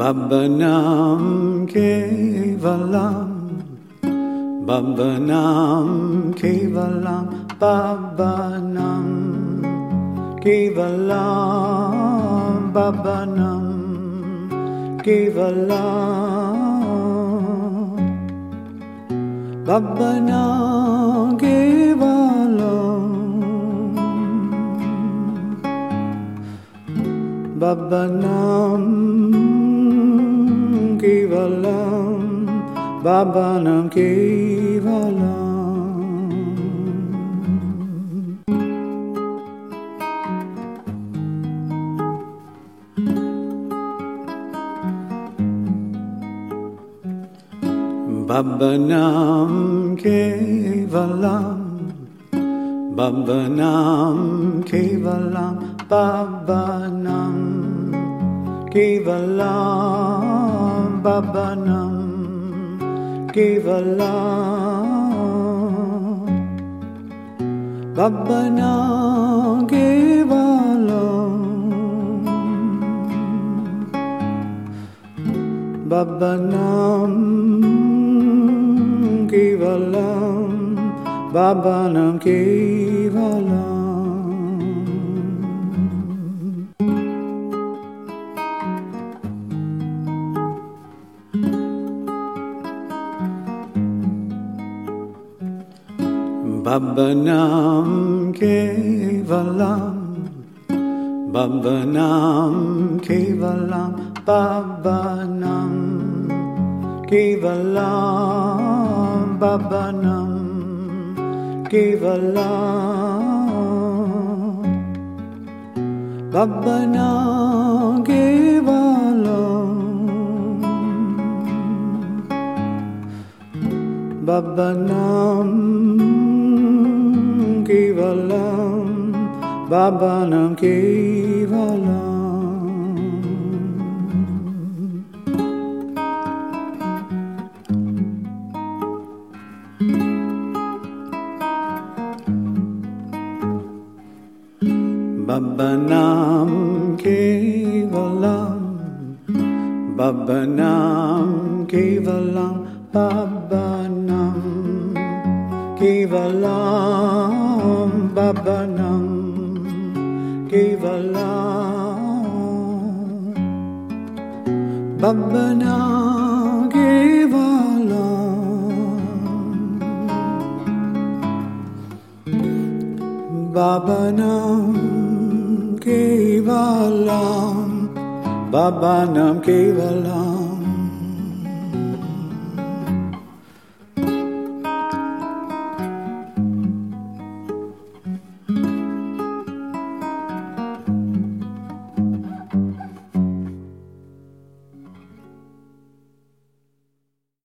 Babanam Kevalam, Babanam Kevalam, Babanam Kevalam, Babanam Kevalam, Babanam Kevalam, Babanam Kevalam, Babanam Kevalam. Babanam Kevalam, Babanam Kevalam, Babanam Kevalam, Babanam Kevalam, Babanam Kevalam, Babanam Kevalam, Babanam Kevalam. Babanam Kevalam, Babanam Kevalam, Babanam Kevalam, Babanam Kevalam, Babanam Kevalam, Babanam Kevalam, Babanam Kevalam. Babanam Kevalam, Babanam Kevalam, Babanam Kevalam, Babanam Kevalam, Babanam Kevalam, Babanam Kevalam, Babanam Kevalam.